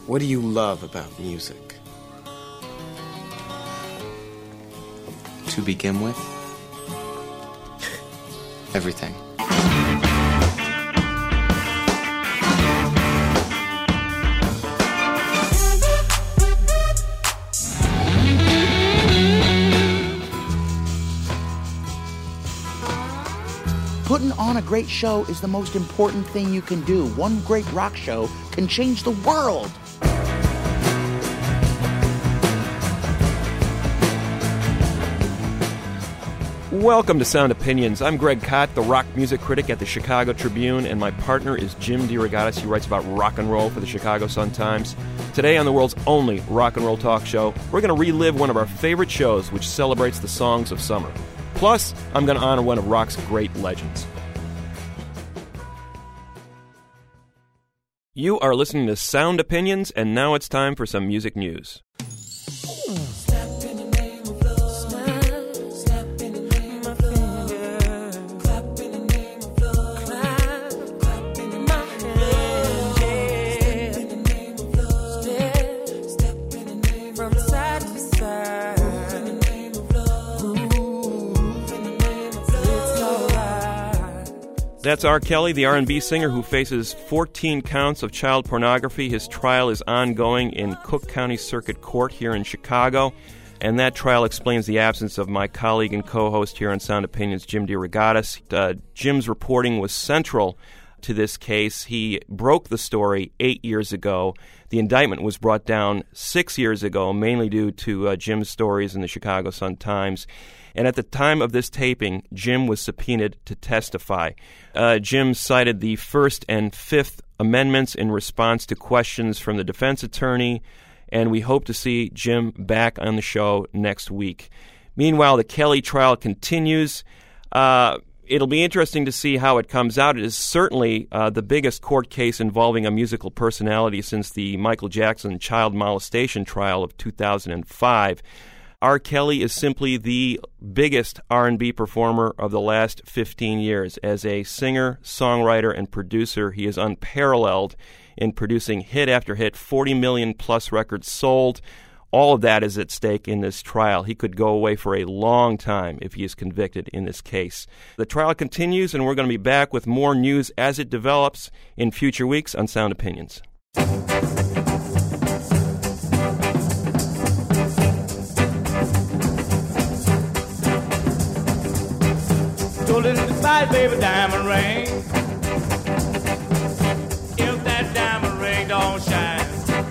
What do you love about music? To begin with, everything. Putting on a great show is the most important thing you can do. One great rock show can change the world. Welcome to Sound Opinions. I'm Greg Kot, the rock music critic at the Chicago Tribune, and my partner is Jim DeRogatis. He writes about rock and roll for the Chicago Sun-Times. Today on the world's only rock and roll talk show, we're going to relive one of our favorite shows, which celebrates the songs of summer. Plus, I'm going to honor one of rock's great legends. You are listening to Sound Opinions, and now it's time for some music news. That's R. Kelly, the R&B singer who faces 14 counts of child pornography. His trial is ongoing in Cook County Circuit Court here in Chicago, and that trial explains the absence of my colleague and co-host here on Sound Opinions, Jim DeRogatis. Jim's reporting was central to this case. He broke the story 8 years ago. The indictment was brought down 6 years ago, mainly due to Jim's stories in the Chicago Sun-Times. And at the time of this taping, Jim was subpoenaed to testify. Jim cited the First and Fifth Amendments in response to questions from the defense attorney, and we hope to see Jim back on the show next week. Meanwhile, the Kelly trial continues. It'll be interesting to see how it comes out. It is certainly the biggest court case involving a musical personality since the Michael Jackson child molestation trial of 2005. R. Kelly is simply the biggest R&B performer of the last 15 years. As a singer, songwriter, and producer, he is unparalleled in producing hit after hit, 40 million plus records sold. All of that is at stake in this trial. He could go away for a long time if he is convicted in this case. The trial continues, and we're going to be back with more news as it develops in future weeks on Sound Opinions. Gotta baby diamond ring. If that diamond ring don't shine,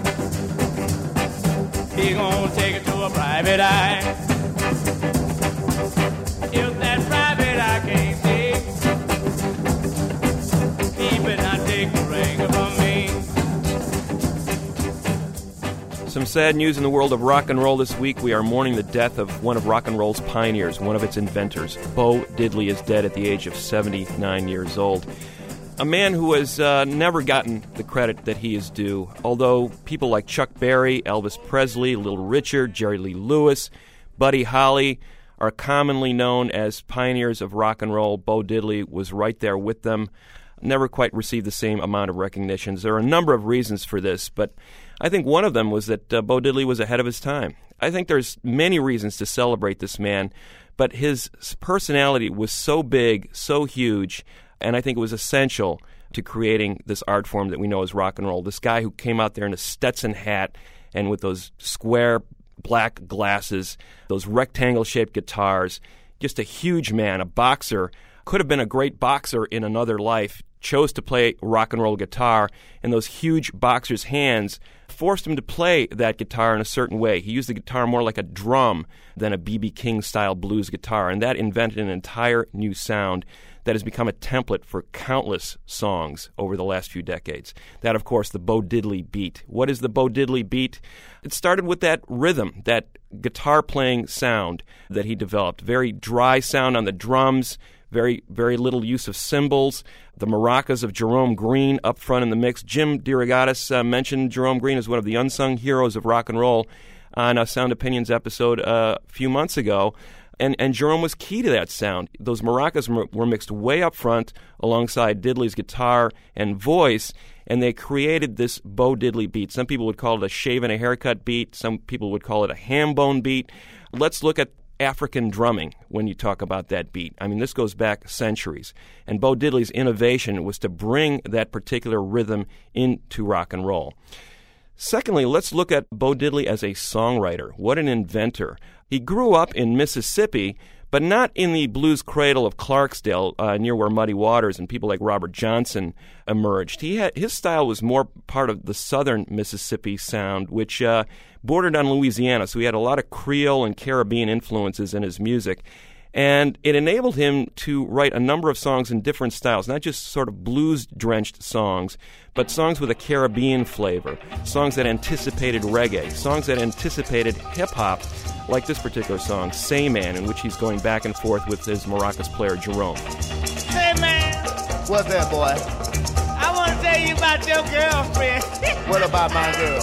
he gonna take it to a private eye. If that private eye can't see, he better not take the ring from me. Some sad news in the world of rock and roll this week. We are mourning the death of one of rock and roll's pioneers, one of its inventors. Bo Diddley is dead at the age of 79 years old. A man who has never gotten the credit that he is due, although people like Chuck Berry, Elvis Presley, Little Richard, Jerry Lee Lewis, Buddy Holly are commonly known as pioneers of rock and roll. Bo Diddley was right there with them. Never quite received the same amount of recognitions. There are a number of reasons for this, but I think one of them was that Bo Diddley was ahead of his time. I think there's many reasons to celebrate this man, but his personality was so big, so huge, and I think it was essential to creating this art form that we know as rock and roll. This guy who came out there in a Stetson hat and with those square black glasses, those rectangle-shaped guitars, just a huge man, a boxer, could have been a great boxer in another life, chose to play rock and roll guitar, and those huge boxer's hands forced him to play that guitar in a certain way. He used the guitar more like a drum than a B.B. King-style blues guitar, and that invented an entire new sound that has become a template for countless songs over the last few decades. That, of course, the Bo Diddley beat. What is the Bo Diddley beat? It started with that rhythm, that guitar-playing sound that he developed. Very dry sound on the drums, very, very little use of cymbals. The maracas of Jerome Green up front in the mix. Jim DeRogatis mentioned Jerome Green as one of the unsung heroes of rock and roll on a Sound Opinions episode a few months ago. And Jerome was key to that sound. Those maracas were mixed way up front alongside Diddley's guitar and voice, and they created this Bo Diddley beat. Some people would call it a shave and a haircut beat. Some people would call it a ham bone beat. Let's look at African drumming when you talk about that beat. I mean, this goes back centuries. And Bo Diddley's innovation was to bring that particular rhythm into rock and roll. Secondly, let's look at Bo Diddley as a songwriter. What an inventor. He grew up in Mississippi, but not in the blues cradle of Clarksdale, near where Muddy Waters and people like Robert Johnson emerged. His style was more part of the southern Mississippi sound, which bordered on Louisiana, so he had a lot of Creole and Caribbean influences in his music. And it enabled him to write a number of songs in different styles, not just sort of blues-drenched songs, but songs with a Caribbean flavor, songs that anticipated reggae, songs that anticipated hip-hop, like this particular song, Say Man, in which he's going back and forth with his maracas player, Jerome. Hey, man, What's that, boy? I want to tell you about your girlfriend. What about my girl?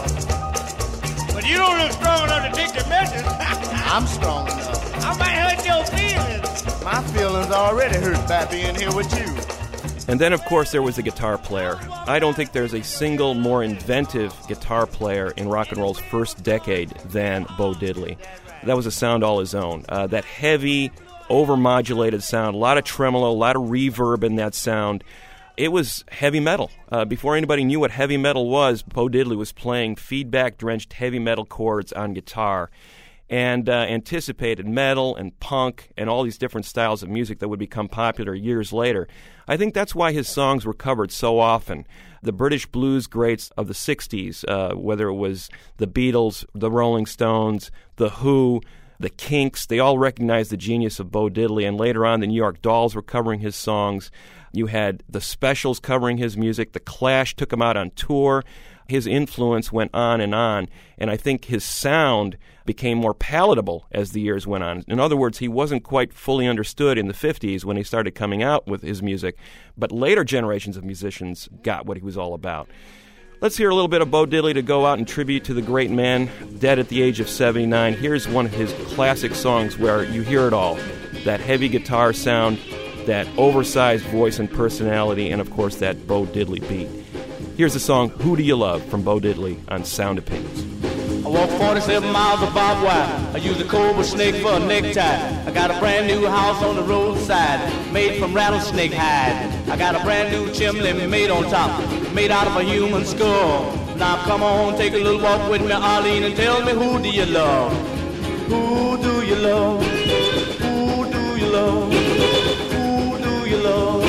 But you don't look strong enough to take the message. I'm strong enough. I might hurt your feelings. My feelings already hurt by being here with you. And then, of course, there was the guitar player. I don't think there's a single more inventive guitar player in rock and roll's first decade than Bo Diddley. That was a sound all his own. That heavy, over-modulated sound, a lot of tremolo, a lot of reverb in that sound. It was heavy metal. Before anybody knew what heavy metal was, Bo Diddley was playing feedback-drenched heavy metal chords on guitar and anticipated metal and punk and all these different styles of music that would become popular years later. I think that's why his songs were covered so often. The British blues greats of the 60s, whether it was the Beatles, the Rolling Stones, the Who, the Kinks, they all recognized the genius of Bo Diddley, and later on the New York Dolls were covering his songs. You had the Specials covering his music. The Clash took him out on tour. His influence went on, and I think his sound became more palatable as the years went on. In other words, he wasn't quite fully understood in the 50s when he started coming out with his music, but later generations of musicians got what he was all about. Let's hear a little bit of Bo Diddley to go out in tribute to the great man, dead at the age of 79. Here's one of his classic songs where you hear it all, that heavy guitar sound, that oversized voice and personality, and of course that Bo Diddley beat. Here's the song Who Do You Love from Bo Diddley on Sound Opinions. I walk 47 miles of barbed wire. I use a cobra snake for a necktie. I got a brand new house on the roadside, made from rattlesnake hide. I got a brand new chimney made on top, made out of a human skull. Now come on, take a little walk with me, Arlene, and tell me who do you love? Who do you love? Who do you love? Who do you love?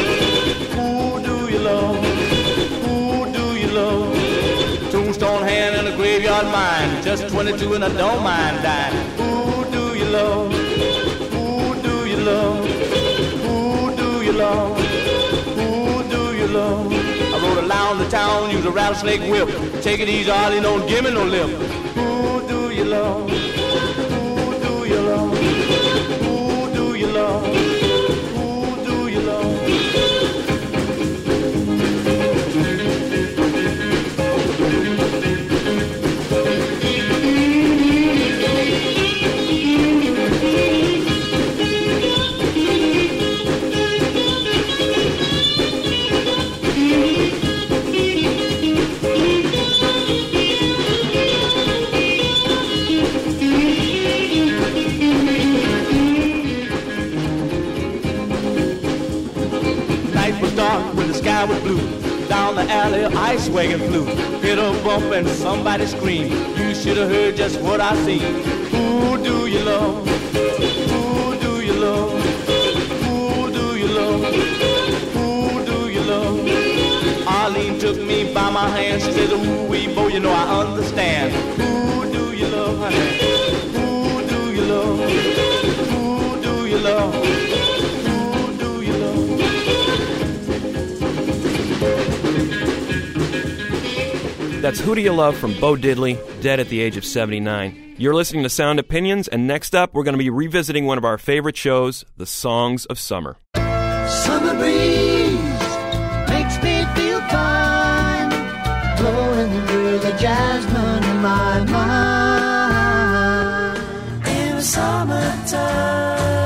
Who do you love? Who do you love? Tombstone hand and a graveyard mine, just 22 and I don't mind dying. Who do you love? Who do you love? Who do you love? Who do you love? I rode around the town, use a rattlesnake whip. Take it easy, Arlie, don't give me no lip. Who do you love? Who do you love? Who do you love? Who do you love? Sky was blue. Down the alley, ice wagon flew. Hit a bump and somebody screamed. You should have heard just what I seen. Who do you love? Who do you love? Who do you love? Who do you love? Arlene took me by my hand. She says, ooh, wee, boy, you know I understand. Who do you love, honey? Who do you love? Who do you love? That's Who Do You Love from Bo Diddley, dead at the age of 79. You're listening to Sound Opinions, and next up, we're going to be revisiting one of our favorite shows, The Songs of Summer. Summer breeze makes me feel fine, blowing through the jasmine in my mind. In the summertime.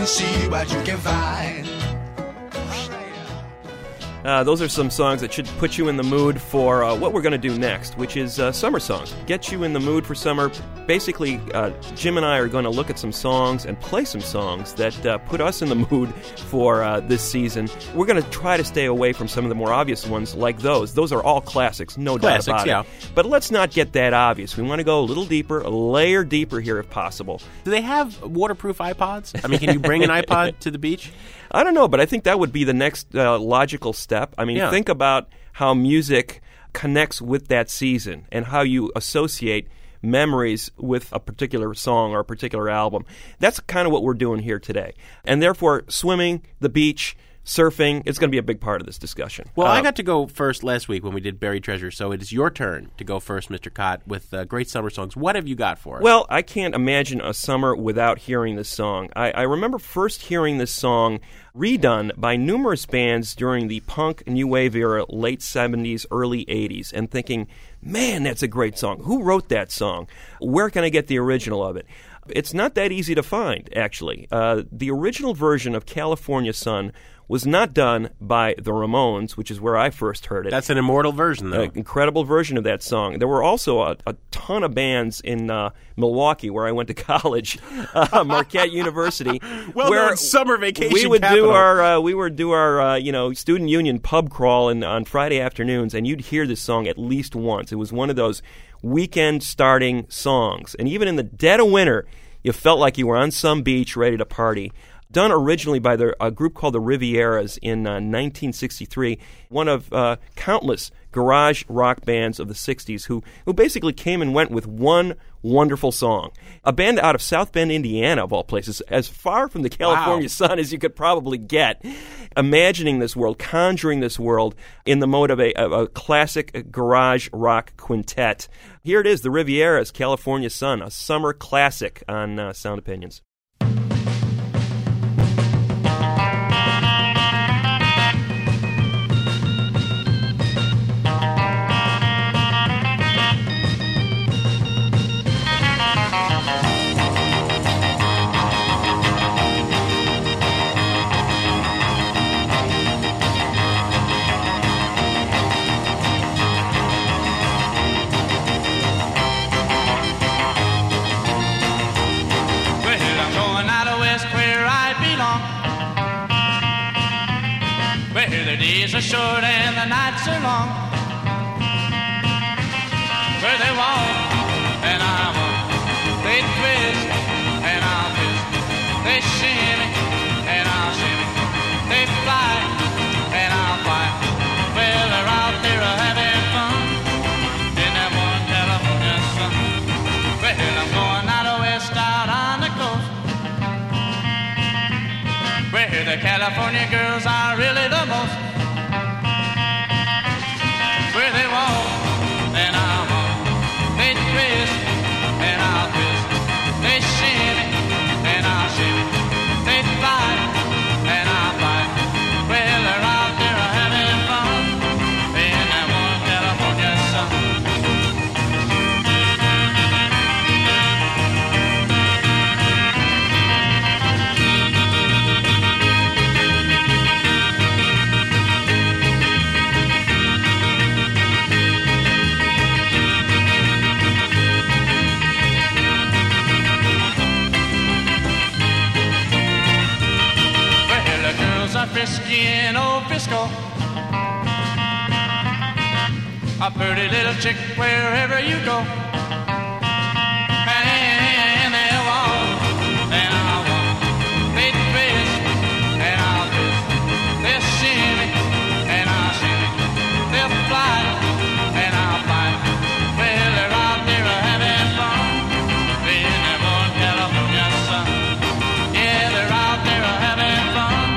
and see what you can find. Those are some songs that should put you in the mood for what we're going to do next, which is summer songs. Get you in the mood for summer. Basically, Jim and I are going to look at some songs and play some songs that put us in the mood for this season. We're going to try to stay away from some of the more obvious ones like those. Those are all classics, no doubt about it. But let's not get that obvious. We want to go a little deeper, a layer deeper here if possible. Do they have waterproof iPods? I mean, can you bring an iPod to the beach? I don't know, but I think that would be the next logical step. I mean, think about how music connects with that season and how you associate memories with a particular song or a particular album. That's kind of what we're doing here today. And therefore, swimming, the beach, surfing, it's going to be a big part of this discussion. Well, I got to go first last week when we did Buried Treasure, so it is your turn to go first, Mr. Cott, with great summer songs. What have you got for us? Well, I can't imagine a summer without hearing this song. I remember first hearing this song redone by numerous bands during the punk new wave era, late 70s, early 80s, and thinking, man, that's a great song. Who wrote that song? Where can I get the original of it? It's not that easy to find, actually. The original version of California Sun was not done by the Ramones, which is where I first heard it. That's an immortal version, though. An incredible version of that song. There were also a ton of bands in Milwaukee, where I went to college, Marquette University. Well-known summer vacation we would capital. do our student union pub crawl on Friday afternoons, and you'd hear this song at least once. It was one of those weekend-starting songs. And even in the dead of winter, you felt like you were on some beach ready to party. Done originally by a group called the Rivieras in 1963, one of countless garage rock bands of the 60s who basically came and went with one wonderful song. A band out of South Bend, Indiana, of all places, as far from the California sun as you could probably get, imagining this world, conjuring this world in the mode of a classic garage rock quintet. Here it is, the Rivieras, California Sun, a summer classic on Sound Opinions. The days are short and the nights are long. Where they walk and I walk, they twist and I'll twist. They shimmy and I'll shimmy. They fly and I'll fly. Well, they're out there having fun in that one California sun. Well, I'm going out west out on the coast, where the California girls are really the most. Where they walk and I'll walk, they twist and I'll twist. They shimmy and I'll shimmy. They fly and I'll fly. Well, they're out there having fun in that one California sun. Frisky in old Frisco, a pretty little chick wherever you go. And they walk and I'll walk, they twist and I'll twist. They'll shimmy and I'll shimmy. They'll fly and I'll fly. Well, they're out there having fun in that one California sun. Yeah, they're out there having fun.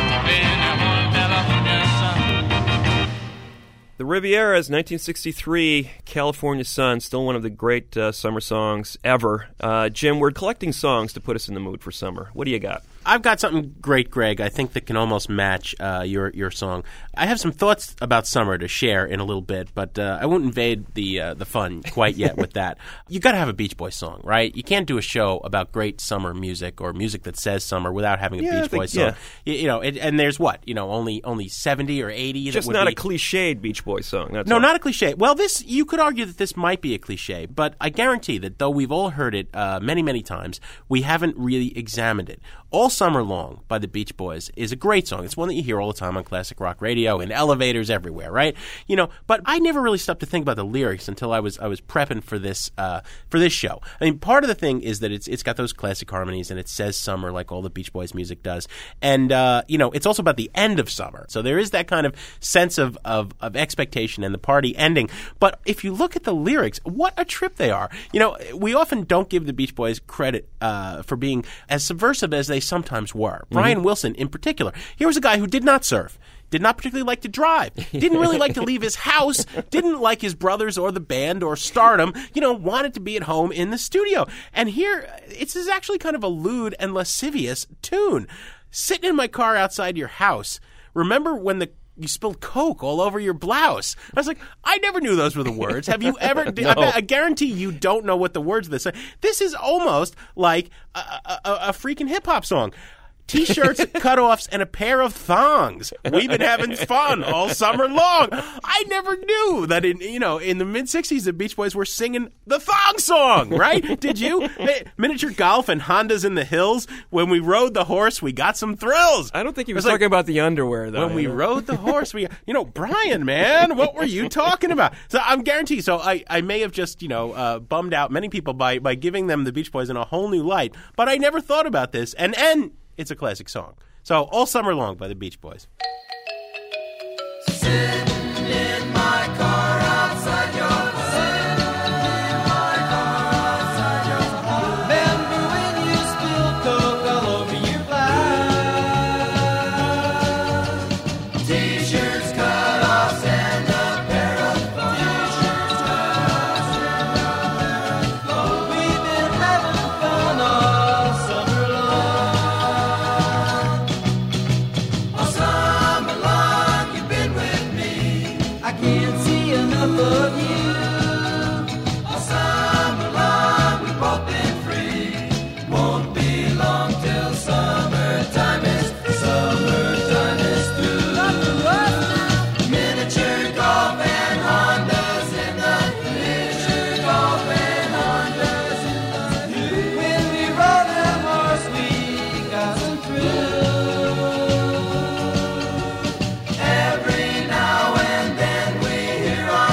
The Rivieras, 1963, California Sun, still one of the great summer songs ever. Jim, we're collecting songs to put us in the mood for summer. What do you got? I've got something great, Greg, I think that can almost match your song. I have some thoughts about summer to share in a little bit, but I won't invade the fun quite yet with that. You got to have a Beach Boys song, right? You can't do a show about great summer music or music that says summer without having a Beach Boys song. Yeah. And there's what? Only 70 or 80 just that would not be... a cliched Beach Boys song. That's no, all. not a cliche. Well, you could argue that this might be a cliche, but I guarantee that though we've all heard it many, many times, we haven't really examined it. All Summer Long by the Beach Boys is a great song. It's one that you hear all the time on classic rock radio, in elevators, everywhere, right? But I never really stopped to think about the lyrics until I was prepping for this show. I mean, part of the thing is that it's got those classic harmonies and it says summer like all the Beach Boys music does, and it's also about the end of summer. So there is that kind of sense of expectation and the party ending. But if you look at the lyrics, what a trip they are. We often don't give the Beach Boys credit for being as subversive as they sometimes were. Brian Wilson, in particular. Here was a guy who did not surf, did not particularly like to drive, didn't really like to leave his house, didn't like his brothers or the band or stardom, wanted to be at home in the studio. And here, it's actually kind of a lewd and lascivious tune. Sitting in my car outside your house, remember when you spilled Coke all over your blouse. I was like, I never knew those were the words. Have you ever? No. I guarantee you don't know what the words of this are. This is almost like a freaking hip-hop song. T-shirts, cutoffs, and a pair of thongs. We've been having fun all summer long. I never knew that in the mid-'60s the Beach Boys were singing the thong song, right? Did you? Miniature golf and Hondas in the hills. When we rode the horse, we got some thrills. I don't think he was talking about the underwear, though. When we rode the horse, Brian, man, what were you talking about? So I'm guaranteed. So I may have just, bummed out many people by giving them the Beach Boys in a whole new light, but I never thought about this. And it's a classic song. So, All Summer Long by the Beach Boys. Sitting in my car outside your Remember when you spilled Coke all over your blouse? T-shirts, cutoffs, and a pair of thongs. We've been having fun all summer long. Of you, all summer long we've both been free. Won't be long till summertime is through. Miniature golf and Hondas in the miniature golf and Hondas in the when we rode the horse we got some thrill. Every now and then we hear our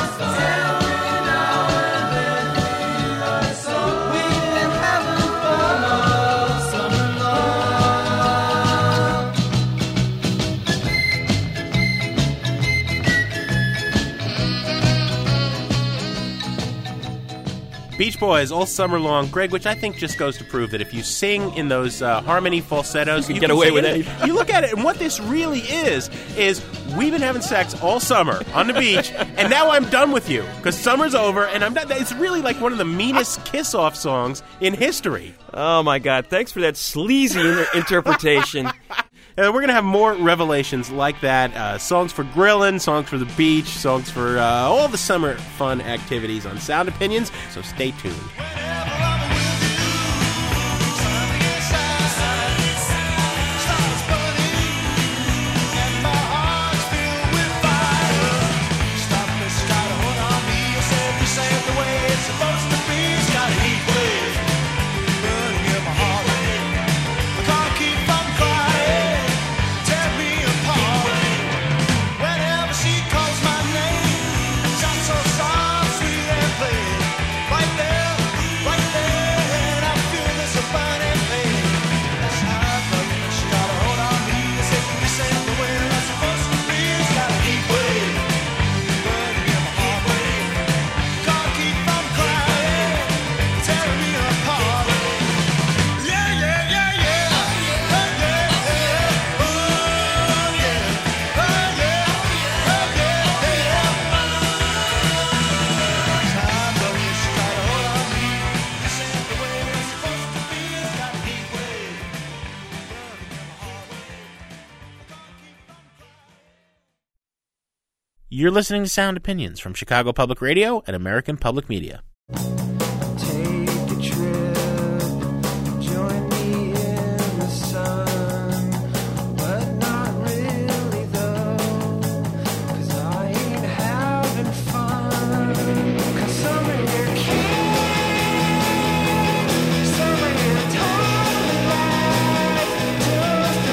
Beach Boys, All Summer Long. Greg, which I think just goes to prove that if you sing in those harmony falsettos, you can get away with it. You look at it, and what this really is we've been having sex all summer on the beach, and now I'm done with you because summer's over, and I'm done. It's really like one of the meanest kiss-off songs in history. Oh, my God. Thanks for that sleazy interpretation. We're going to have more revelations like that. Songs for grilling, songs for the beach, songs for all the summer fun activities on Sound Opinions. So stay tuned. You're listening to Sound Opinions from Chicago Public Radio and American Public Media. Take a trip, join me in the sun, but not really though, 'cause I ain't having fun. 'Cause some of you can't, some of you totally right, just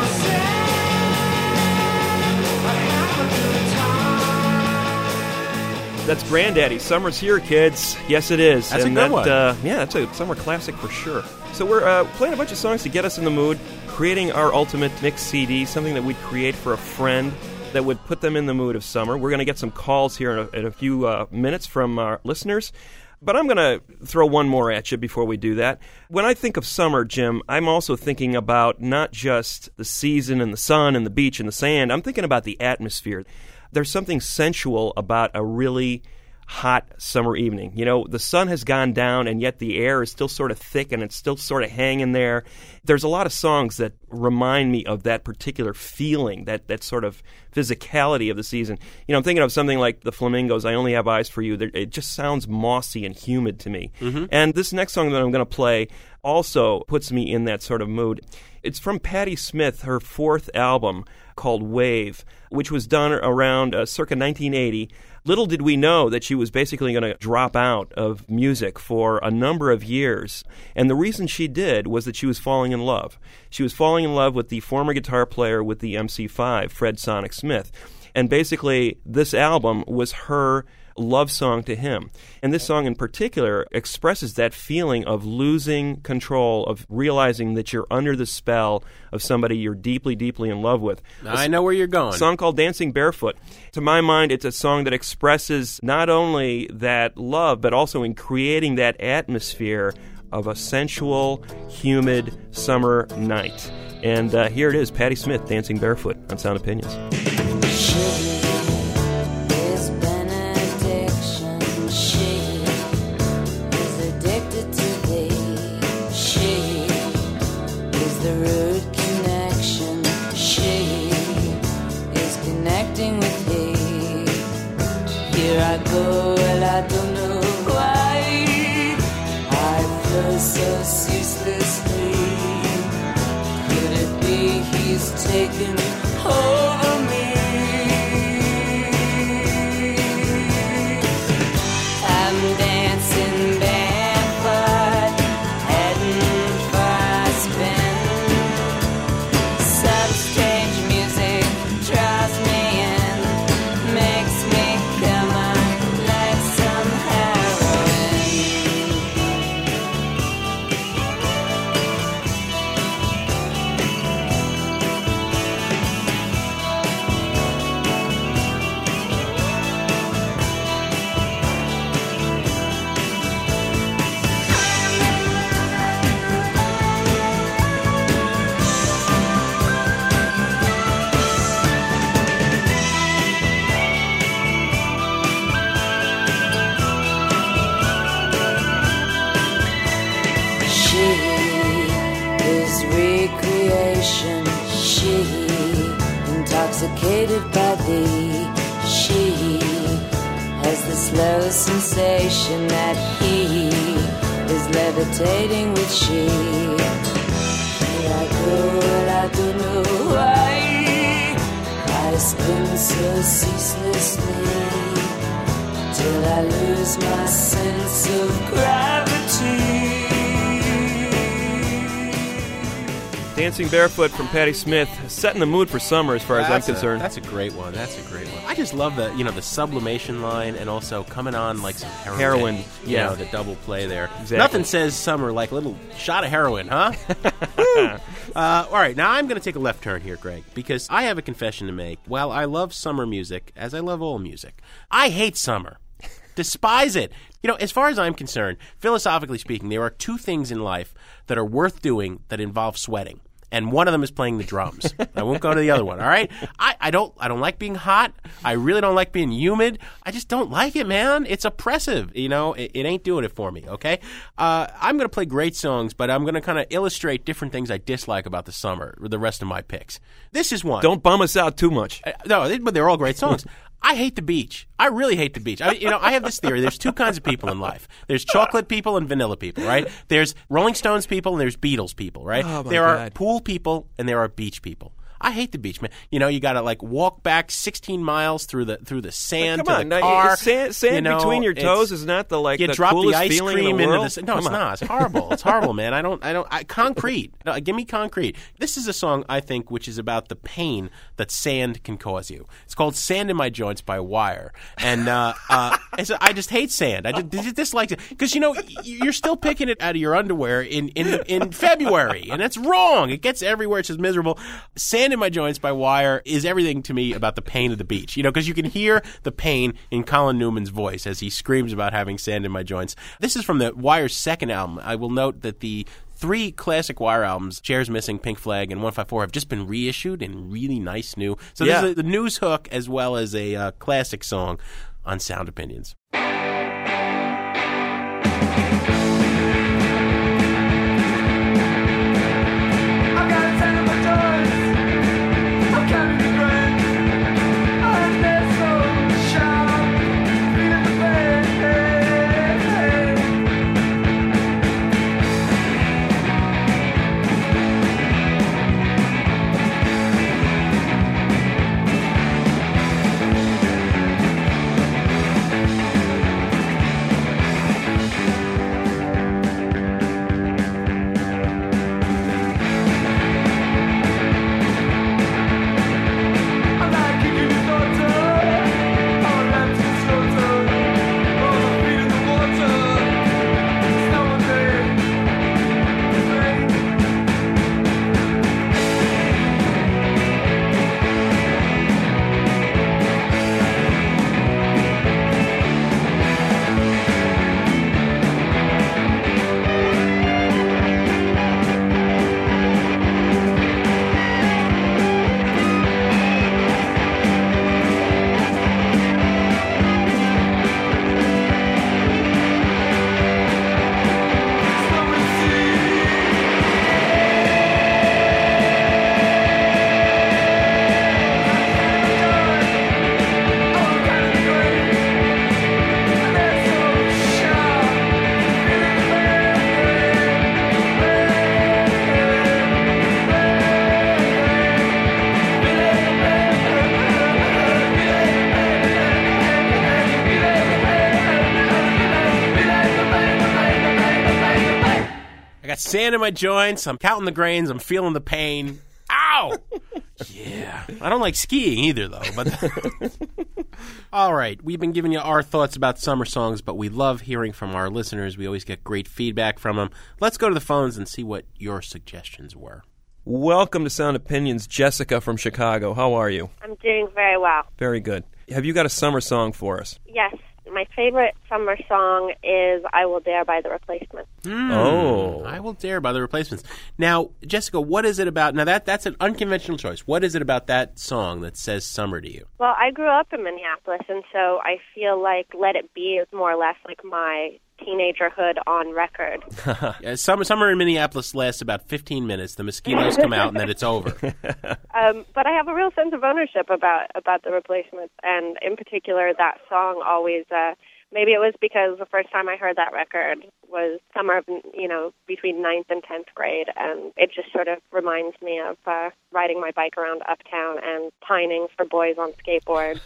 impossible. I have a good time. That's Granddaddy. Summer's here, kids. Yes, it is. That's and a good one. Yeah, that's a summer classic for sure. So we're playing a bunch of songs to get us in the mood, creating our ultimate mix CD, something that we'd create for a friend that would put them in the mood of summer. We're going to get some calls here in a few minutes from our listeners. But I'm going to throw one more at you before we do that. When I think of summer, Jim, I'm also thinking about not just the season and the sun and the beach and the sand. I'm thinking about the atmosphere. There's something sensual about a really hot summer evening. You know, the sun has gone down and yet the air is still sort of thick and it's still sort of hanging there. There's a lot of songs that remind me of that particular feeling, that sort of physicality of the season. You know, I'm thinking of something like the Flamingos, I Only Have Eyes for You. It just sounds mossy and humid to me. Mm-hmm. And this next song that I'm going to play also puts me in that sort of mood. It's from Patti Smith, her fourth album called Wave, which was done around circa 1980. Little did we know that she was basically going to drop out of music for a number of years. And the reason she did was that she was falling in love. She was falling in love with the former guitar player with the MC5, Fred Sonic Smith. And basically, this album was her love song to him. And this song in particular expresses that feeling of losing control, of realizing that you're under the spell of somebody you're deeply, deeply in love with. I know where you're going. A song called Dancing Barefoot. To my mind, it's a song that expresses not only that love, but also in creating that atmosphere of a sensual, humid summer night. And here it is, Patti Smith, Dancing Barefoot on Sound Opinions. I go, well, I don't know why I flow so ceaselessly. Could it be he's taken over me? I'm dancing barefoot, heading for a spin. Some strange music draws me in, makes me come on. She, intoxicated by thee, she has the slow sensation that he is levitating with she. Here I go, and I don't know why I spin so ceaselessly till I lose my sense of gravity. Dancing Barefoot from Patti Smith, setting the mood for summer as far as I'm concerned. That's a great one. That's a great one. I just love the sublimation line and also coming on like some heroin. You know, the double play there. Exactly. Nothing says summer like a little shot of heroin, huh? All right, now I'm going to take a left turn here, Greg, because I have a confession to make. While I love summer music, as I love all music, I hate summer. Despise it. You know, as far as I'm concerned, philosophically speaking, there are two things in life that are worth doing that involve sweating. And one of them is playing the drums. I won't go to the other one, all right? I don't like being hot. I really don't like being humid. I just don't like it, man. It's oppressive. You know, it ain't doing it for me, okay? I'm going to play great songs, but I'm going to kind of illustrate different things I dislike about the summer with the rest of my picks. This is one. Don't bum us out too much. No, but they're all great songs. I hate the beach. I really hate the beach. I have this theory. There's two kinds of people in life. There's chocolate people and vanilla people, right? There's Rolling Stones people and there's Beatles people, right? Oh, my there are God. pool people and there are beach people. I hate the beach, man. You got to like walk back 16 miles through the sand Come on, to the now, car. Sand between your toes is not the you the drop the coolest ice feeling cream in the into world. the no, it's not. It's horrible. It's horrible, man. Concrete. No, give me concrete. This is a song I think which is about the pain that sand can cause you. It's called "Sand in My Joints" by Wire, and I just hate sand. I just dislike it because you're still picking it out of your underwear in February, and that's wrong. It gets everywhere. It's just miserable. "Sand in My Joints" by Wire is everything to me about the pain of the beach. Because you can hear the pain in Colin Newman's voice as he screams about having sand in my joints. This is from the Wire's second album. I will note that the 3 classic Wire albums, Chairs Missing, Pink Flag, and 154, have just been reissued in really nice new. So this is the news hook as well as a classic song on Sound Opinions. Sand in my joints. I'm counting the grains. I'm feeling the pain. Ow! Yeah. I don't like skiing either, though. But all right. We've been giving you our thoughts about summer songs, but we love hearing from our listeners. We always get great feedback from them. Let's go to the phones and see what your suggestions were. Welcome to Sound Opinions, Jessica from Chicago. How are you? I'm doing very well. Very good. Have you got a summer song for us? Yes. My favorite summer song is I Will Dare by The Replacements. I Will Dare by The Replacements. Now, Jessica, what is it about? Now, that's an unconventional choice. What is it about that song that says summer to you? Well, I grew up in Minneapolis, and so I feel like Let It Be is more or less like my teenagerhood on record. Summer in Minneapolis lasts about 15 minutes. The mosquitoes come out, and then it's over. But I have a real sense of ownership about The Replacements, and in particular, that song always. Maybe it was because the first time I heard that record was summer of, between 9th and 10th grade, and it just sort of reminds me of riding my bike around Uptown and pining for boys on skateboards.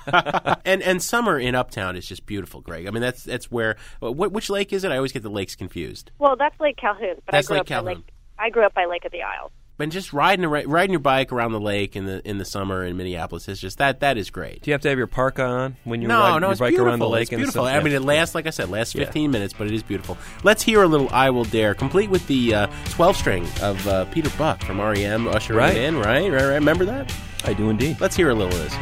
And summer in Uptown is just beautiful, Greg. I mean, that's where. Which lake is it? I always get the lakes confused. Well, that's Lake Calhoun. But that's Lake Calhoun. I grew up by Lake of the Isles. And just riding your bike around the lake in the summer in Minneapolis is just that is great. Do you have to have your parka on when you ride your it's bike beautiful. around the lake? It's beautiful. I mean, it lasts, like I said, 15 minutes, but it is beautiful. Let's hear a little "I Will Dare," complete with the 12-string of Peter Buck from R.E.M. ushering it in. Right. Remember that? I do indeed. Let's hear a little of this.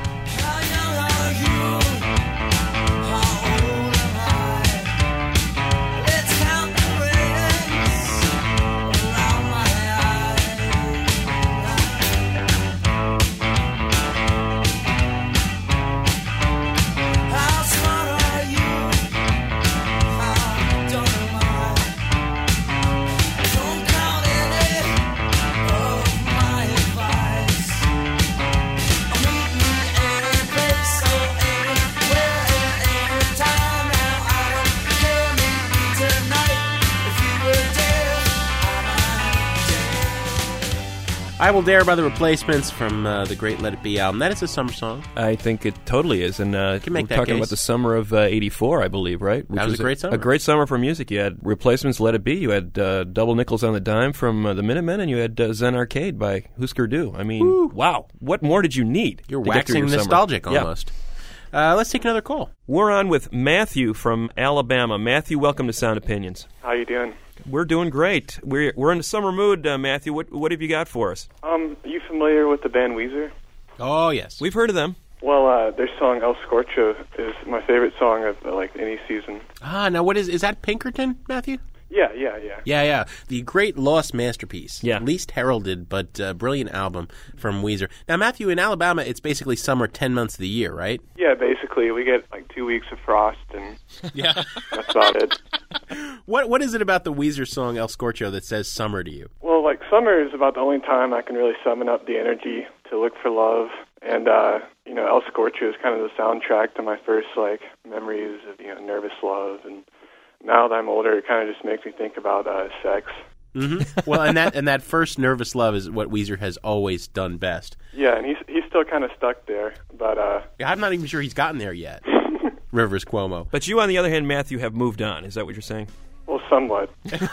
I Will Dare by The Replacements from the great Let It Be album. That is a summer song. I think it totally is. And Can make we're that talking case. about the summer of 84, I believe, right? Which That was a great summer. A great summer for music. You had Replacements, Let It Be. You had Double Nickels on the Dime from the Minutemen, and you had Zen Arcade by Husker Du. I mean, wow. What more did you need? You're to get through waxing your nostalgic summer? almost. Let's take another call. We're on with Matthew from Alabama. Matthew, welcome to Sound Opinions. How you doing? We're doing great. We're in the summer mood, Matthew. What have you got for us? Are you familiar with the band Weezer? Oh, yes. We've heard of them. Well, their song El Scorcho is my favorite song of any season. Now what is that Pinkerton, Matthew? Yeah. Yeah. The great lost masterpiece. Yeah. Least heralded, but brilliant album from Weezer. Now, Matthew, in Alabama, it's basically summer 10 months of the year, right? Yeah, basically. We get 2 weeks of frost, and yeah, that's about it. What is it about the Weezer song El Scorcho that says summer to you? Well, summer is about the only time I can really summon up the energy to look for love. And, El Scorcho is kind of the soundtrack to my first, memories of, nervous love. And now that I'm older, it kind of just makes me think about sex. Mm-hmm. Well, and that first nervous love is what Weezer has always done best. Yeah, and he's still kind of stuck there. But I'm not even sure he's gotten there yet. Rivers Cuomo. But you, on the other hand, Matthew, have moved on. Is that what you're saying? Well, somewhat.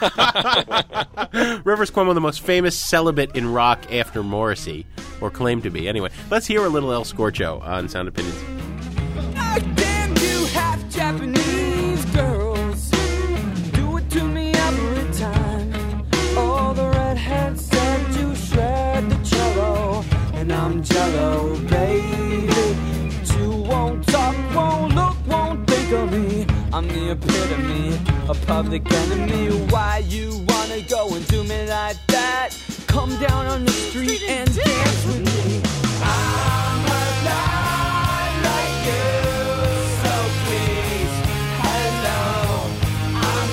Rivers Cuomo, the most famous celibate in rock after Morrissey, or claimed to be. Anyway, let's hear a little El Scorcho on Sound Opinions. Damn you half Japanese girls, do it to me every time. All the redheads said you shred the cello, and I'm jello, baby. You won't talk, won't look, won't think of me. I'm the epitome, a public enemy. Why you wanna go and do me like that? Come down on the street and dance with me. I'm alive like you, so please, hello, I'm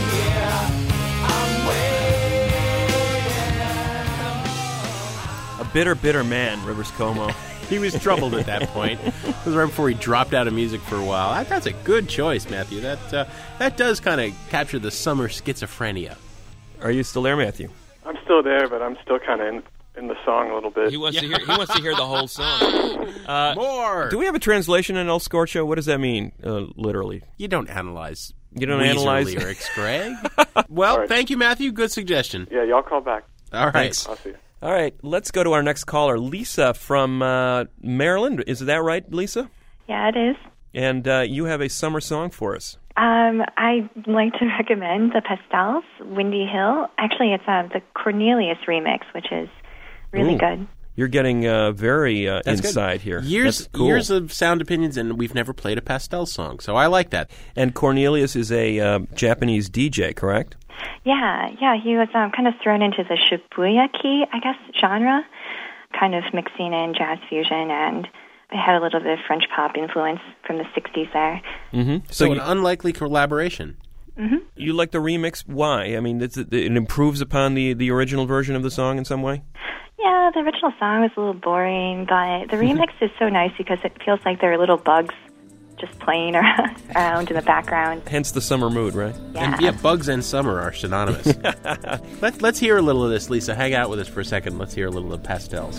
here, I'm waiting. A bitter, bitter man, Rivers Cuomo. He was troubled at that point. It was right before he dropped out of music for a while. That's a good choice, Matthew. That does kind of capture the summer schizophrenia. Are you still there, Matthew? I'm still there, but I'm still kind of in the song a little bit. He wants to hear the whole song. More. Do we have a translation in El Scorcho? What does that mean, literally? You don't analyze. You don't Weezer analyze lyrics, Greg. Well, right. Thank you, Matthew. Good suggestion. Yeah, y'all call back. All right. Thanks. I'll see you. All right, let's go to our next caller, Lisa from Maryland. Is that right, Lisa? Yeah, it is. And you have a summer song for us. I'd like to recommend the Pastels, Windy Hill. Actually, it's the Cornelius remix, which is really good. You're getting very That's inside good. here. Years That's cool. years of Sound Opinions, and we've never played a Pastel song, so I like that. And Cornelius is a Japanese DJ, correct? Yeah, he was kind of thrown into the Shibuya-ki, I guess, genre, kind of mixing in jazz fusion, and I had a little bit of French pop influence from the 60s there. Mm-hmm. So an unlikely collaboration. Mm-hmm. You like the remix? Why? I mean, it improves upon the original version of the song in some way? Yeah, the original song was a little boring, but the remix is so nice because it feels like there are little bugs just playing around in the background. Hence the summer mood, right? Yeah. And bugs and summer are synonymous. Let's hear a little of this, Lisa. Hang out with us for a second. Let's hear a little of Pastels.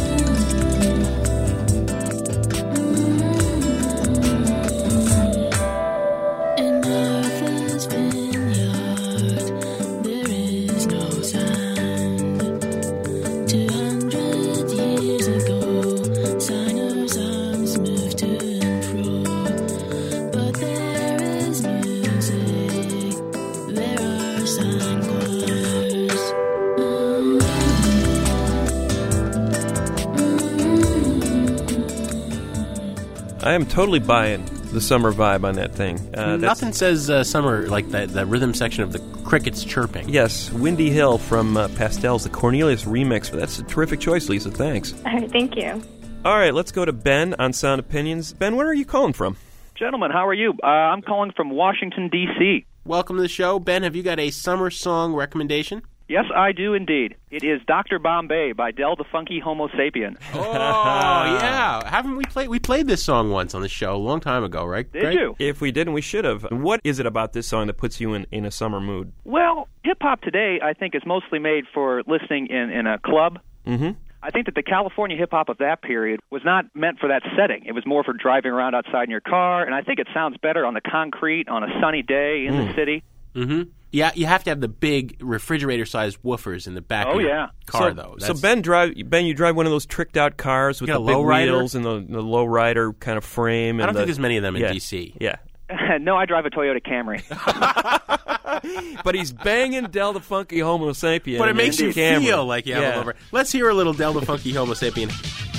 I am totally buying the summer vibe on that thing. Nothing says summer like that rhythm section of the crickets chirping. Yes, Windy Hill from Pastels, the Cornelius remix. That's a terrific choice, Lisa. Thanks. All right, thank you. All right, let's go to Ben on Sound Opinions. Ben, where are you calling from? Gentlemen, how are you? I'm calling from Washington, D.C. Welcome to the show. Ben, have you got a summer song recommendation? Yes, I do indeed. It is Dr. Bombay by Del the Funky Homo Sapien. Oh, yeah. Haven't we played? We played this song once on the show a long time ago, right? Did you? If we didn't, we should have. What is it about this song that puts you in a summer mood? Well, hip-hop today, I think, is mostly made for listening in a club. Mm-hmm. I think that the California hip-hop of that period was not meant for that setting. It was more for driving around outside in your car, and I think it sounds better on the concrete on a sunny day in the city. Mm-hmm. Yeah, you have to have the big refrigerator-sized woofers in the back of your car, though. So Ben, you drive one of those tricked-out cars with the big wheels and the low-rider kind of frame. I don't think there's many of them in D.C. Yeah. No, I drive a Toyota Camry. But he's banging Del the Funky Homo Sapien. But it makes you Camry. feel like you have a lover. Let's hear a little Del the Funky Homo Sapien.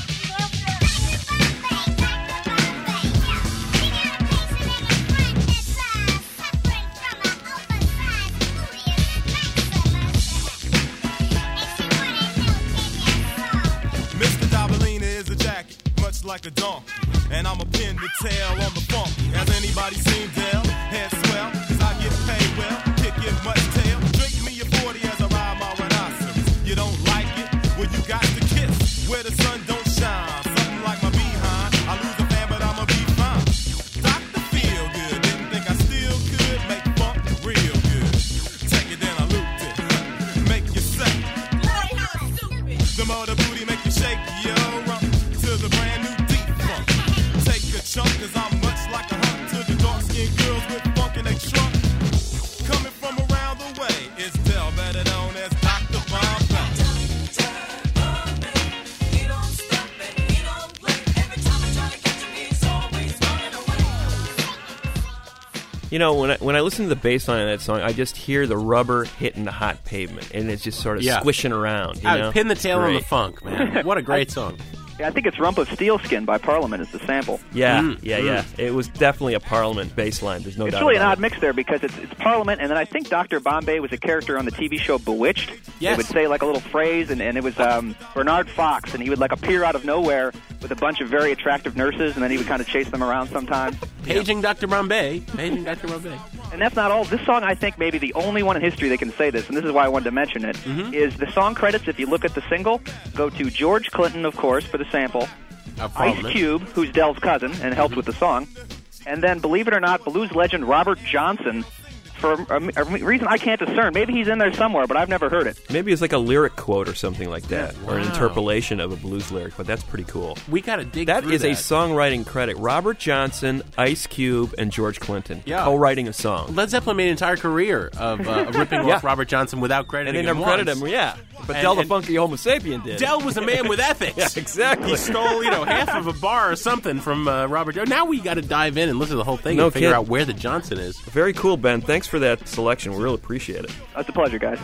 Like a donkey, and I'm a pin to tail on the funky. Has anybody seen Del? Head swell, cause I get paid well, kick it much tail. Drink me a 40 as I ride my rhinoceros. You don't like it? Well, you got to kiss where the sun don't shine. Something like my behind. I lose a fan, but I'ma be fine. Dr. Feel Good, didn't think I still could make funk real good. Take it, then I looped it. Make you say, Lord, how stupid. The more the booty make you shake, yo. To the brand new chunk, cause I'm much like a hunt to the dark-skinned girls with funk in they trunk. Coming from around the way, it's Del, better known as Dr. Bombay. He don't stop and he don't play. Every time I try to catch him, he's always running away. You know, when I listen to the bass line of that song, I just hear the rubber hitting the hot pavement, and it's just sort of squishing around. You know? Pin the tail on the funk, man. What a great song. Yeah, I think it's Rumpelstiltskin by Parliament is the sample. Yeah. It was definitely a Parliament bass line. There's no doubt. It's really an about odd mix there because it's Parliament, and then I think Dr. Bombay was a character on the TV show Bewitched. Yes. They would say like a little phrase, and it was Bernard Fox, and he would like appear out of nowhere with a bunch of very attractive nurses, and then he would kind of chase them around sometimes. Paging Dr. Bombay. Paging Dr. Bombay. And that's not all. This song, I think, maybe the only one in history that can say this, and this is why I wanted to mention it, is the song credits, if you look at the single, go to George Clinton, of course, for the sample, Ice Cube, who's Del's cousin and helped with the song, and then, believe it or not, blues legend Robert Johnson, for a reason I can't discern. Maybe he's in there somewhere, but I've never heard it. Maybe it's like a lyric quote or something like that, or an interpolation of a blues lyric, but that's pretty cool. We got to dig that through is that. A songwriting credit. Robert Johnson, Ice Cube, and George Clinton co-writing a song. Led Zeppelin made an entire career of ripping off Robert Johnson without crediting him. And they never credited him, but Del the Funky Homo Sapien did. Del was a man with ethics. Yeah, exactly. He stole, half of a bar or something from Robert Johnson. Now we got to dive in and listen to the whole thing and figure out where the Johnson is. Very cool, Ben. Thanks for that selection. We really appreciate it. That's a pleasure, guys.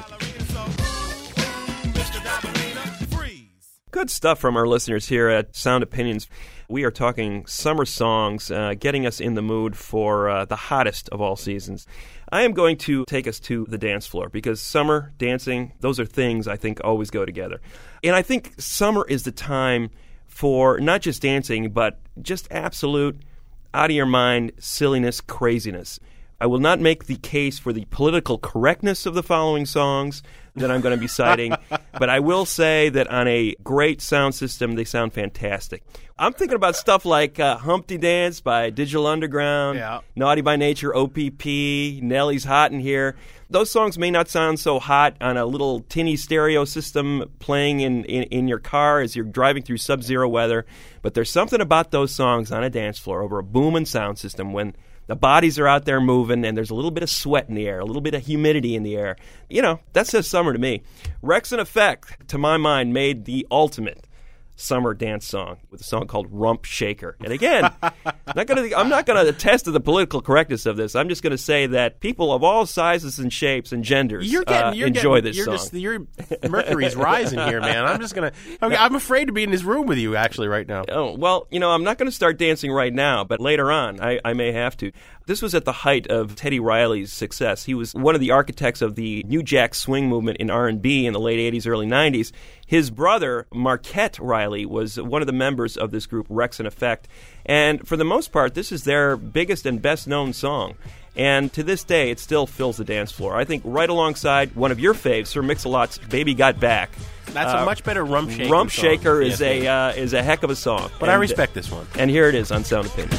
Good stuff from our listeners here at Sound Opinions. We are talking summer songs, getting us in the mood for the hottest of all seasons. I am going to take us to the dance floor because summer, dancing, those are things I think always go together. And I think summer is the time for not just dancing, but just absolute out-of-your-mind silliness, craziness. I will not make the case for the political correctness of the following songs that I'm going to be citing, but I will say that on a great sound system, they sound fantastic. I'm thinking about stuff like Humpty Dance by Digital Underground, Naughty by Nature, OPP, Nelly's Hot in Here. Those songs may not sound so hot on a little tinny stereo system playing in your car as you're driving through sub-zero weather, but there's something about those songs on a dance floor over a booming sound system when the bodies are out there moving, and there's a little bit of sweat in the air, a little bit of humidity in the air. That says summer to me. Wreckx-n-Effect, to my mind, made the ultimate summer dance song with a song called Rump Shaker. And again, I'm not going to attest to the political correctness of this. I'm just going to say that people of all sizes and shapes and genders enjoy this song. Your Mercury's rising here, man. I'm afraid to be in this room with you, actually, right now. Oh, well, I'm not going to start dancing right now, but later on, I may have to. This was at the height of Teddy Riley's success. He was one of the architects of the New Jack Swing movement in R&B in the late 80s, early 90s. His brother, Marquette Riley, was one of the members of this group, Wreckx-n-Effect. And for the most part, this is their biggest and best-known song. And to this day, it still fills the dance floor. I think right alongside one of your faves, Sir Mix-a-Lot's Baby Got Back. That's a much better Rump Shaker Rump song. Shaker is a heck of a song. But I respect this one. And here it is on Sound Opinions.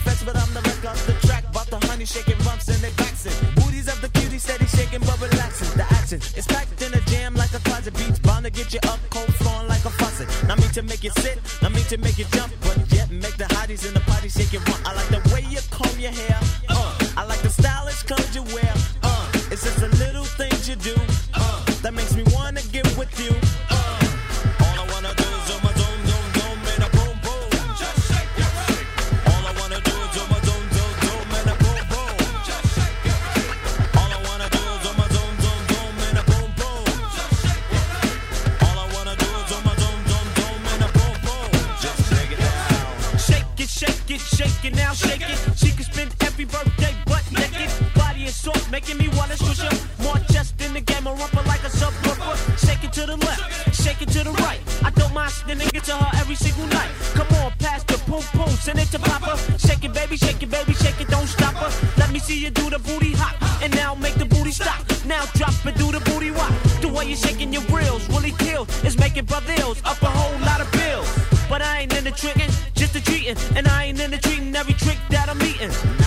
fence, but I'm the wreck off the track. Bought the honey shaking bumps and they waxing. Booties of the cutie steady shaking but relaxing. The action is packed in a jam like a closet. Beats bound to get you up, cold flowing like a faucet. Not me to make you sit, not me to make you jump, but yet make the hotties in the party shake it rump. I like the way you comb your hair. I like the stylish clothes you wear. It's just the little things you do that makes me wanna get with you. All I wanna do is do my zoom, zoom, zoom, and a boom, boom. Just shake your feet. All I wanna do is do my zoom, zoom, zoom, and a boom, boom. Just shake your feet. All I wanna do is do my zoom, zoom, zoom, and a boom, boom. Just shake your feet. All I wanna do is do my zoom, zoom, zoom, and a boom, boom. Just shake it down. Shake it, shake it, shake it now, shake it. She could spend every birthday butt naked. Body is soft, making me wanna squish her. More chest in the game, a rumper like a subwoofer. Shake it to the left, shake it to the right. I don't mind sending it to her every single night. Come on, pass the boom boom, send it to Papa. Shake it, baby, shake it, baby, shake it, don't stop her. Let me see you do the booty hop, and now make the booty stop. Now drop it, do the booty walk. The way you're shaking your grills really kills. It's making brothers up a whole lot of bills. But I ain't into tricking, just the treating, and I ain't into treating every trick that I'm eating.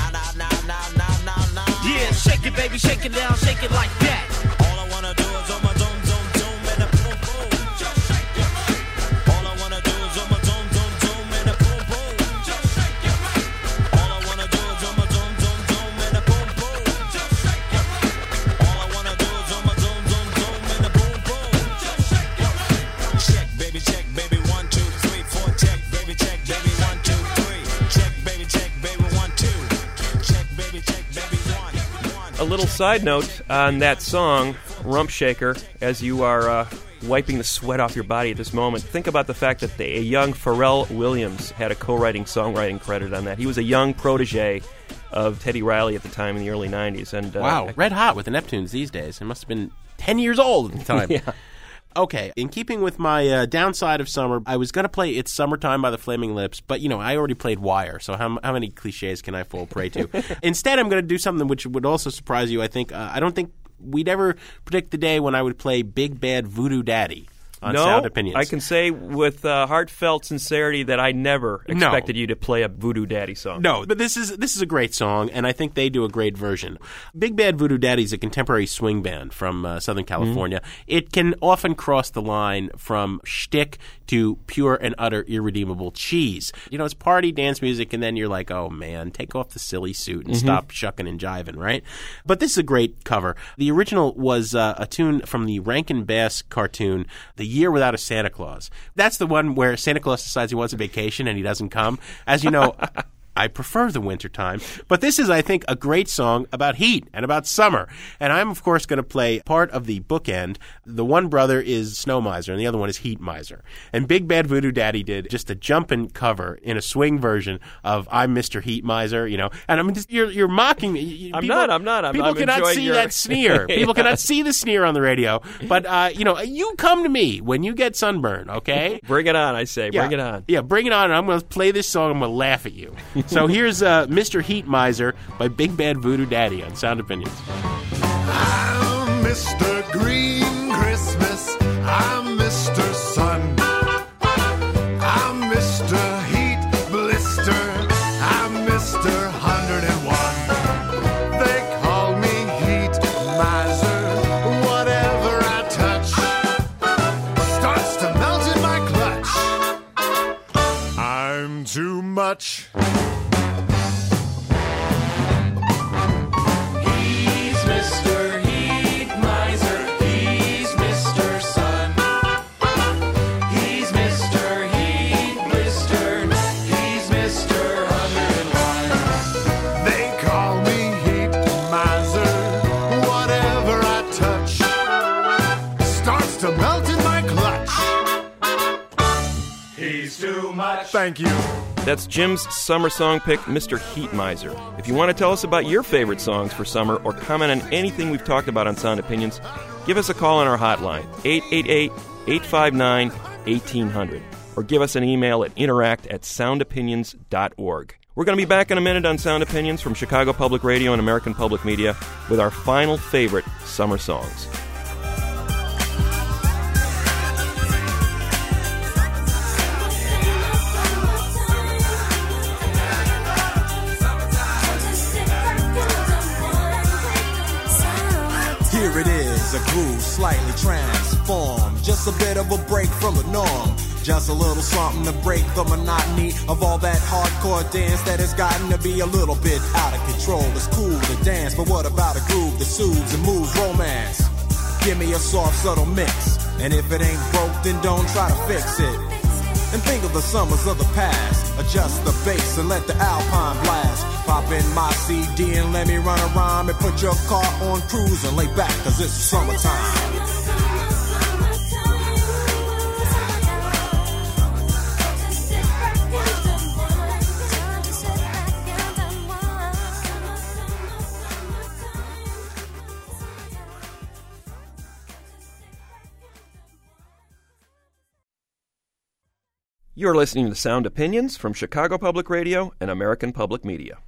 Yeah, shake it, baby, shake it down, shake it like that. All I wanna do is on my zoom, zoom, zoom, and a boom, boom. Just shake your feet. All I wanna do is on my zoom, zoom, zoom, and a boom, boom. Just shake your feet. All I wanna do is on my zoom, zoom, zoom, and a boom, boom. Just shake your feet. All I wanna do is on my zoom, zoom, zoom, and a boom, boom. Just shake your feet. Check, baby, 1, 2, 3, 4. Check, baby, 1, 2, 3. Check, baby, 1, 2. Check, baby, 1. A little side note on that song, Rump Shaker, as you are wiping the sweat off your body at this moment, think about the fact that a young Pharrell Williams had a songwriting credit on that. He was a young protege of Teddy Riley at the time in the early 90s. And wow, red hot with the Neptunes these days. It must have been 10 years old at the time. Yeah. Okay, in keeping with my downside of summer, I was going to play It's Summertime by the Flaming Lips, but, I already played Wire, so how many cliches can I fall prey to? Instead, I'm going to do something which would also surprise you, I think. I don't think we'd ever predict the day when I would play Big Bad Voodoo Daddy on Sound Opinions. I can say with heartfelt sincerity that I never expected you to play a Voodoo Daddy song. No, but this is a great song, and I think they do a great version. Big Bad Voodoo Daddy is a contemporary swing band from Southern California. Mm-hmm. It can often cross the line from shtick to pure and utter irredeemable cheese. It's party dance music, and then you're like, oh man, take off the silly suit and stop shucking and jiving, right? But this is a great cover. The original was a tune from the Rankin Bass cartoon, The Year Without a Santa Claus. That's the one where Santa Claus decides he wants a vacation and he doesn't come. As you know, I prefer the wintertime. But this is, I think, a great song about heat and about summer. And I'm, of course, going to play part of the bookend. The one brother is Snow Miser and the other one is Heat Miser. And Big Bad Voodoo Daddy did just a jumpin' cover in a swing version of I'm Mr. Heat Miser, And I mean, you're mocking me. I'm not. People cannot see that sneer. People cannot see the sneer on the radio. But, you come to me when you get sunburn, okay? Bring it on, I say. Yeah. Bring it on. Yeah, bring it on. And I'm going to play this song. I'm going to laugh at you. So here's Mr. Heat Miser by Big Bad Voodoo Daddy on Sound Opinions. I'm Mr. Green Christmas. I'm Mr. Sun. I'm Mr. Heat Blister. I'm Mr. 101. They call me Heat Miser. Whatever I touch starts to melt in my clutch. I'm too much. Thank you. That's Jim's summer song pick, Mr. Heat Miser. If you want to tell us about your favorite songs for summer or comment on anything we've talked about on Sound Opinions, give us a call on our hotline, 888-859-1800, or give us an email at interact@soundopinions.org. We're going to be back in a minute on Sound Opinions from Chicago Public Radio and American Public Media with our final favorite summer songs. is a groove slightly transformed. Just a bit of a break from the norm. Just a little something to break the monotony of all that hardcore dance that has gotten to be a little bit out of control. It's cool to dance, but what about a groove that soothes and moves romance? Give me a soft, subtle mix. And if it ain't broke, then don't try to fix it. And think of the summers of the past. Adjust the bass and let the Alpine blast. Pop in my CD and let me run a rhyme. And put your car on cruise and lay back, cause it's summertime. You're listening to Sound Opinions from Chicago Public Radio and American Public Media.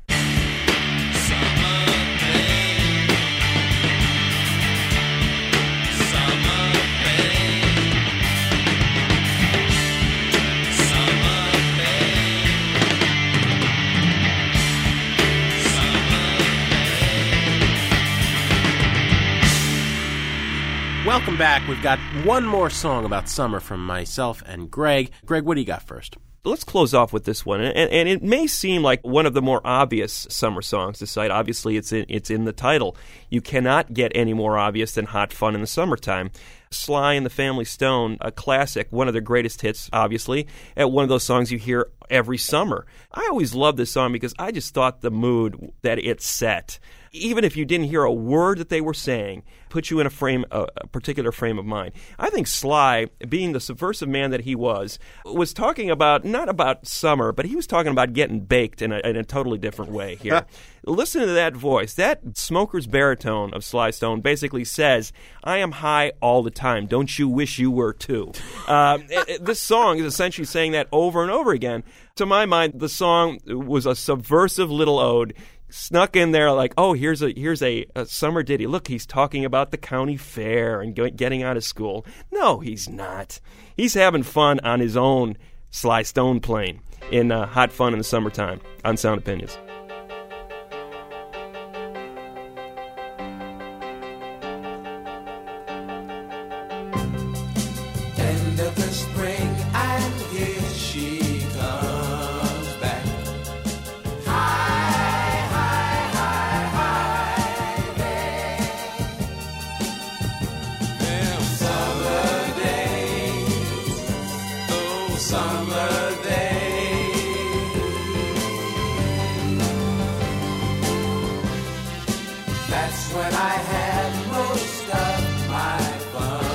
Welcome back. We've got one more song about summer from myself and Greg. Greg, what do you got first? Let's close off with this one, and it may seem like one of the more obvious summer songs to cite. Obviously, it's in the title. You cannot get any more obvious than Hot Fun in the Summertime. Sly and the Family Stone, a classic, one of their greatest hits, obviously, and one of those songs you hear every summer. I always loved this song because I just thought the mood that it set, even if you didn't hear a word that they were saying, put you in a particular frame of mind. I think Sly, being the subversive man that he was talking about, not about summer, but he was talking about getting baked in a totally different way here. Listen to that voice. That smoker's baritone of Sly Stone basically says, I am high all the time. Don't you wish you were too? This song is essentially saying that over and over again. To my mind, the song was a subversive little ode snuck in there like, oh, here's a summer ditty. Look, he's talking about the county fair and getting out of school. No, he's not. He's having fun on his own Sly Stone plane in Hot Fun in the Summertime on Sound Opinions. End of the spring, and here she comes back. High, high, high, high there. Them summer days, oh summer days. That's when I had most of my fun.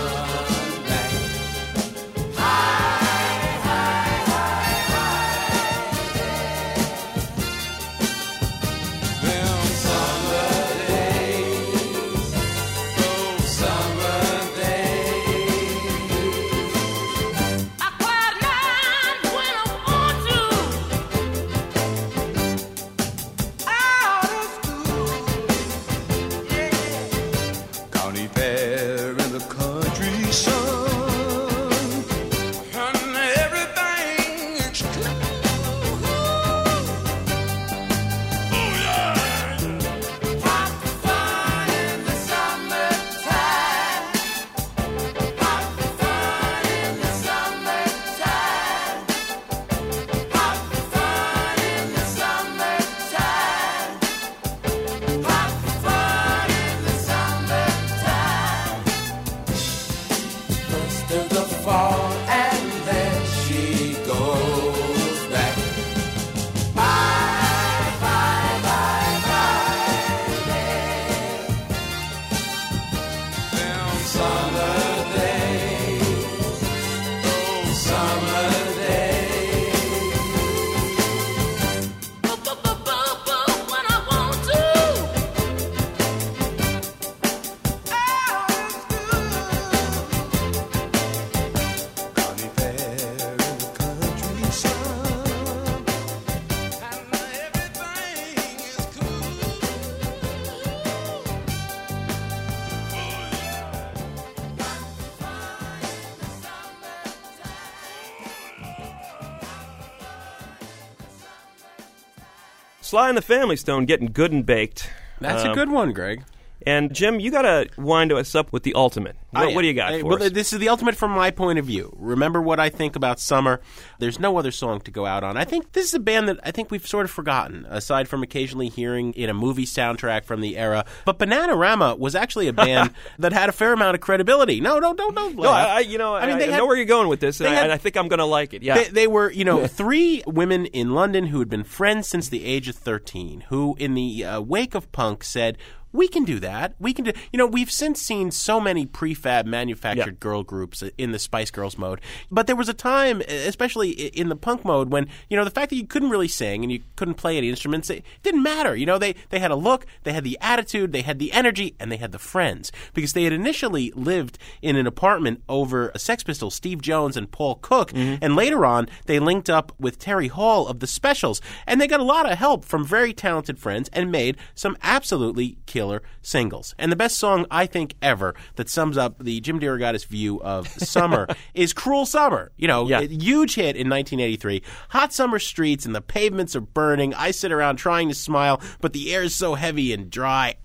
Sly and the Family Stone getting good and baked. That's a good one, Greg. And Jim, you got to wind us up with the ultimate. What do you got for us? This is the ultimate from my point of view. Remember what I think about summer. There's no other song to go out on. I think this is a band that I think we've sort of forgotten, aside from occasionally hearing in a movie soundtrack from the era. But Bananarama was actually a band that had a fair amount of credibility. No, don't. No, I know where you're going with this, and I think I'm going to like it. Yeah, they were, three women in London who had been friends since the age of 13, who in the wake of punk said, we can do that. We can do. We've since seen so many prefab manufactured girl groups in the Spice Girls mode. But there was a time, especially in the punk mode, when, the fact that you couldn't really sing and you couldn't play any instruments, it didn't matter. They had a look, they had the attitude, they had the energy, and they had the friends. Because they had initially lived in an apartment over Sex Pistols, Steve Jones and Paul Cook. Mm-hmm. And later on, they linked up with Terry Hall of the Specials. And they got a lot of help from very talented friends and made some absolutely killer singles. And the best song, I think, ever that sums up the Jim DeRogatis view of summer is Cruel Summer. A huge hit in 1983. Hot summer streets and the pavements are burning. I sit around trying to smile, but the air is so heavy and dry.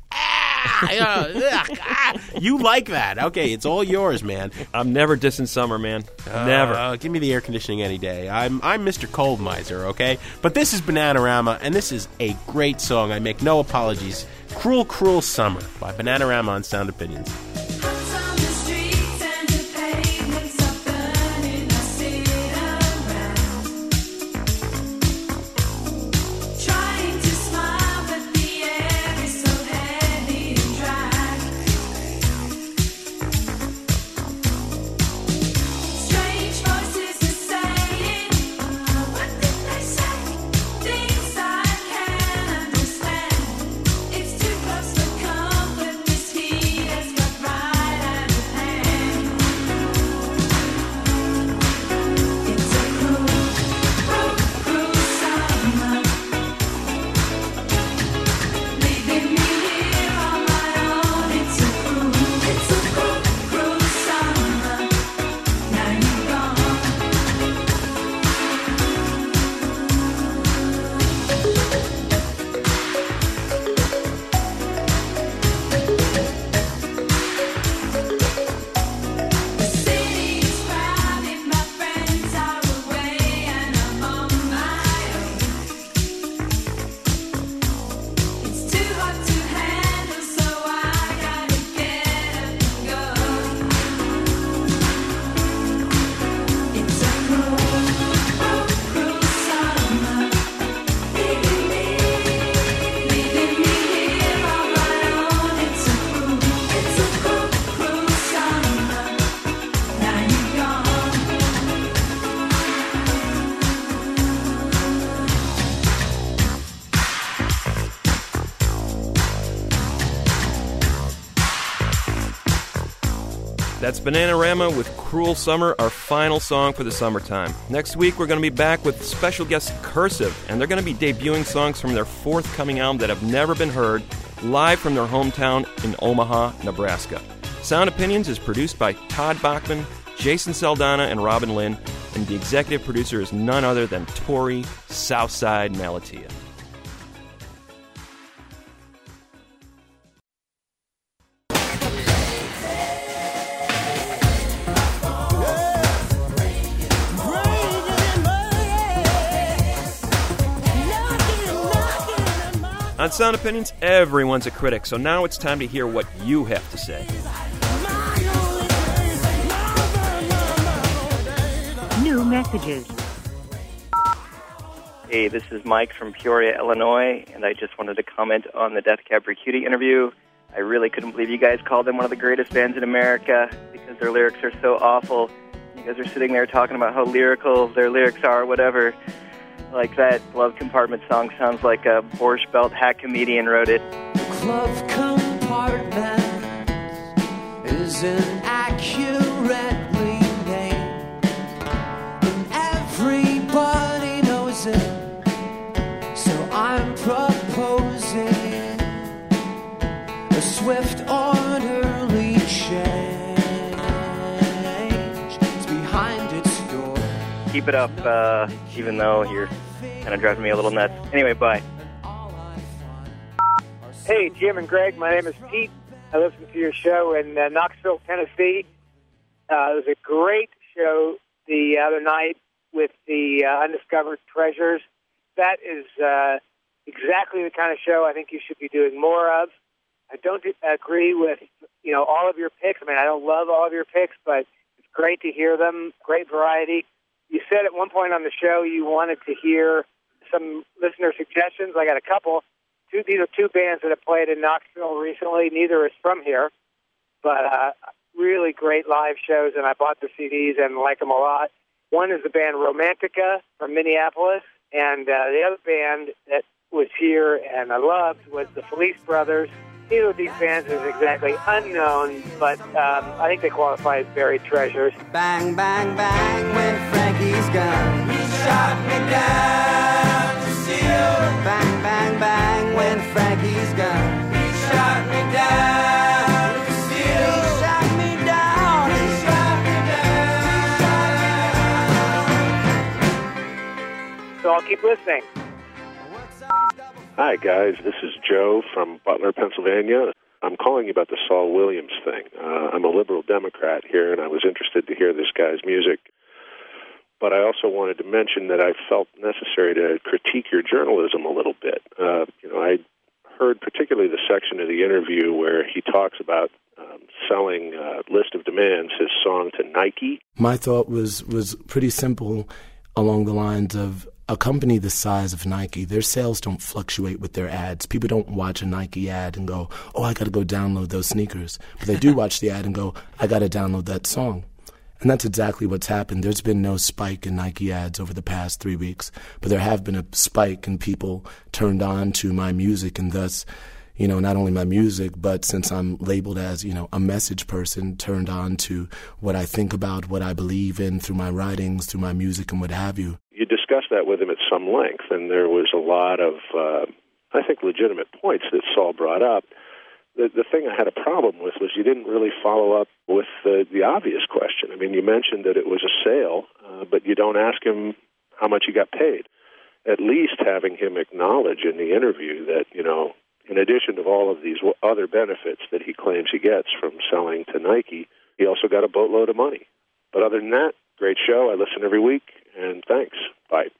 You like that. Okay, it's all yours, man. I'm never dissing summer, man. Never. Give me the air conditioning any day. I'm Mr. Cold Miser, okay? But this is Bananarama, and this is a great song. I make no apologies. Cruel, Cruel Summer by Bananarama on Sound Opinions. That's Bananarama with Cruel Summer, our final song for the summertime. Next week, we're going to be back with special guest Cursive, and they're going to be debuting songs from their forthcoming album that have never been heard, live from their hometown in Omaha, Nebraska. Sound Opinions is produced by Todd Bachman, Jason Saldana, and Robin Lynn, and the executive producer is none other than Tori Southside Malatia. On Sound Opinions, everyone's a critic, so now it's time to hear what you have to say. New messages. Hey, this is Mike from Peoria, Illinois, and I just wanted to comment on the Death Cab for Cutie interview. I really couldn't believe you guys called them one of the greatest bands in America because their lyrics are so awful. You guys are sitting there talking about how lyrical their lyrics are, whatever. Like that Glove Compartment song sounds like a Borscht Belt hack comedian wrote it. Glove compartment is inaccurately named, and everybody knows it. So I'm proposing a swift, orderly change. It's behind its door. Keep it up, even though you're kind of driving me a little nuts. Anyway, bye. Hey, Jim and Greg, my name is Pete. I listened to your show in Knoxville, Tennessee. It was a great show the other night with the Undiscovered Treasures. That is exactly the kind of show I think you should be doing more of. I don't agree with, all of your picks. I mean, I don't love all of your picks, but it's great to hear them. Great variety. You said at one point on the show you wanted to hear some listener suggestions. I got a couple. These are two bands that have played in Knoxville recently. Neither is from here, but really great live shows, and I bought the CDs and like them a lot. One is the band Romantica from Minneapolis, and the other band that was here and I loved was the Felice Brothers. Neither of these bands is exactly unknown, but I think they qualify as buried treasures. Bang, bang, bang, when Frankie's gone. He shot me down to see you. Bang, bang, bang, when Frankie's gone. He shot me down to see you. He shot me down. He shot me down. So I'll keep listening. Hi, guys. This is Joe from Butler, Pennsylvania. I'm calling you about the Saul Williams thing. I'm a liberal Democrat here, and I was interested to hear this guy's music. But I also wanted to mention that I felt necessary to critique your journalism a little bit. I heard particularly the section of the interview where he talks about selling List of Demands, his song, to Nike. My thought was pretty simple along the lines of a company the size of Nike, their sales don't fluctuate with their ads. People don't watch a Nike ad and go, oh, I got to go download those sneakers. But they do watch the ad and go, I got to download that song. And that's exactly what's happened. There's been no spike in Nike ads over the past 3 weeks, but there have been a spike in people turned on to my music, and thus, not only my music, but since I'm labeled as, a message person, turned on to what I think about, what I believe in through my writings, through my music, and what have you. You discussed that with him at some length, and there was a lot of, I think, legitimate points that Saul brought up. The thing I had a problem with was you didn't really follow up with the obvious question. I mean, you mentioned that it was a sale, but you don't ask him how much he got paid. At least having him acknowledge in the interview that, in addition to all of these other benefits that he claims he gets from selling to Nike, he also got a boatload of money. But other than that, great show. I listen every week, and thanks. Bye.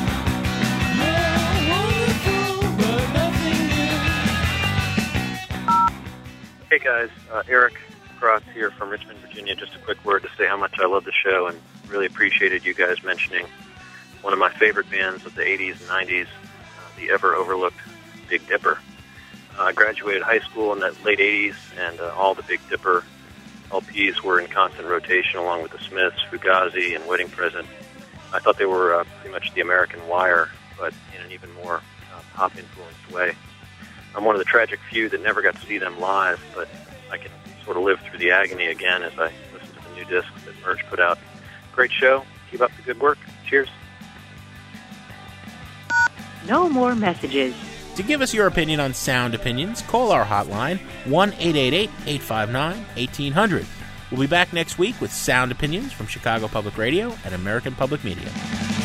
Hey guys, Eric Cross here from Richmond, Virginia. Just a quick word to say how much I love the show and really appreciated you guys mentioning one of my favorite bands of the 80s and 90s, the ever overlooked Big Dipper. I graduated high school in the late 80s, and all the Big Dipper LPs were in constant rotation along with the Smiths, Fugazi, and Wedding Present. I thought they were pretty much the American Wire, but in an even more pop-influenced way. I'm one of the tragic few that never got to see them live, but I can sort of live through the agony again as I listen to the new disc that Merge put out. Great show. Keep up the good work. Cheers. No more messages. To give us your opinion on Sound Opinions, call our hotline, 1-888-859-1800. We'll be back next week with Sound Opinions from Chicago Public Radio and American Public Media.